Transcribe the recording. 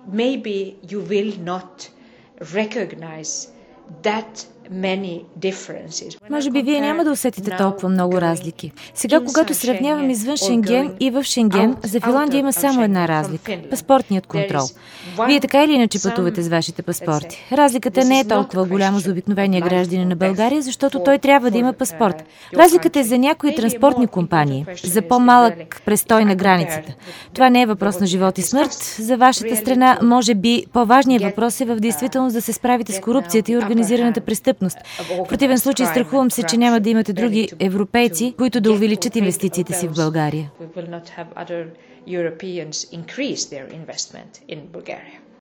maybe you will not recognize that many differences. Може би вие няма да усетите толкова много разлики. Сега, когато сравнявам извън Шенген и в Шенген, за Финландия има само една разлика – паспортният контрол. Вие така или иначе пътувате с вашите паспорти. Разликата не е толкова голяма за обикновения гражданин на България, защото той трябва да има паспорт. Разликата е за някои транспортни компании, за по-малък престой на границата. Това не е въпрос на живот и смърт. За вашата страна, може би, по-важният въпрос е в действителност да се справите с корупцията и организираната престъпност. В противен случай страхувам се, че няма да имате други европейци, които да увеличат инвестициите си в България.